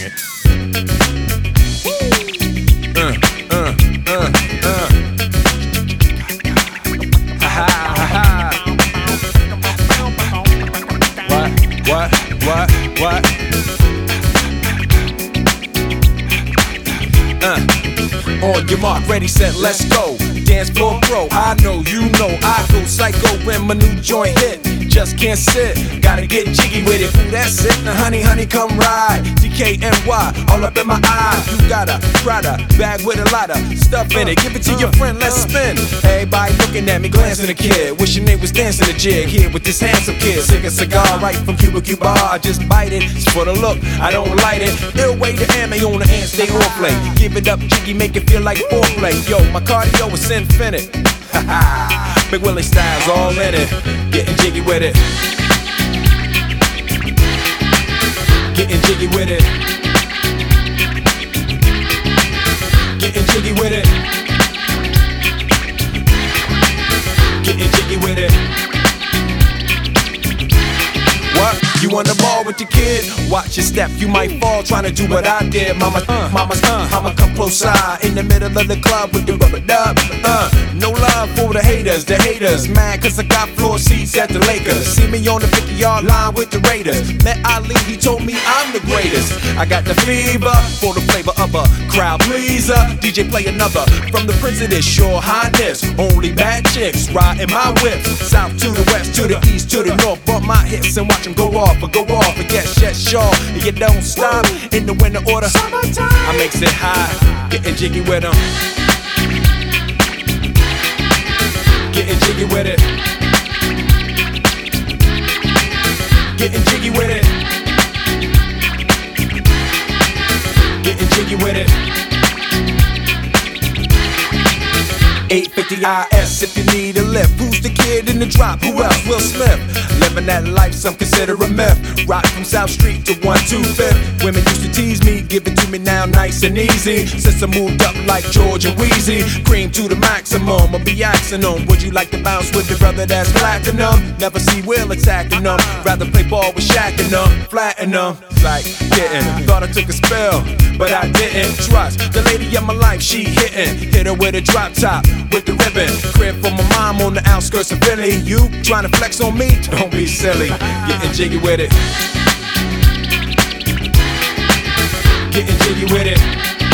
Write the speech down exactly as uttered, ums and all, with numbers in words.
it. Uh, uh, uh, uh. Ha ha ha ha. What, what, what, what? Uh. On your mark, ready, set, let's go. Dance floor pro, I know, you know, I go psycho when my new joint hit. Just can't sit, gotta get jiggy with it. Ooh, that's it, now honey, honey, come ride. D K N Y, all up in my eyes. You got a Prada bag with a lot of stuff in it. Give it to your friend, let's spin. Everybody looking at me, glancing a kid. Wishing they was dancing a jig here with this handsome kid. Sick a cigar right from Cuba Cuba. I just bite it, it's for the look, I don't light it. Ill way to ammo on the hand, stay on play. Give it up, jiggy, make it feel like foreplay. Yo, my cardio is infinite. Ha ha. Big Willie style's all in it. Getting jiggy with it. Getting jiggy with it. Getting jiggy with it. Getting jiggy with it. What? You on the ball with your kid? Watch your step, you might fall trying to do what I did. Mama, uh, mama's, uh, I'ma come close side in the middle of the club with the rubber dub. Uh, no love for the haters, the haters mad cause I got floor seats at the Lakers. See me on the fifty yard line with the Raiders. Met Ali, he told me I'm the greatest. I got the fever for the flavor of a crowd pleaser. D J play another from the Prince of this Your Highness. Only bad chicks riding my whip. South to the west, to the east, to the north. Bump my hips and watch them go off, or go off and get shut shaw. And you don't stop in the winter order. I makes it high, getting jiggy with them. Getting jiggy with it. Getting jiggy with it. Getting jiggy with it. eight fifty I S if you need a lift. Who's the kid in the drop? Who else? Will Smith. Living that life, some consider a myth. Rock from South Street to one two fifth. Women used to tease me, give it to me now nice and easy. Since I moved up like George and Wheezy, cream to the maximum, I'll be axing them. Would you like to bounce with the brother that's platinum? Never see Will attacking them. Rather play ball with Shaq and them, flatten them. Like getting, thought I took a spell, but I didn't. Trust the lady of my life, she hitting. Hit her with a drop top, with the ribbon. Crib for my mom on the outskirts of Philly. You trying to flex on me? Don't be silly. Getting jiggy with it. Getting jiggy with it.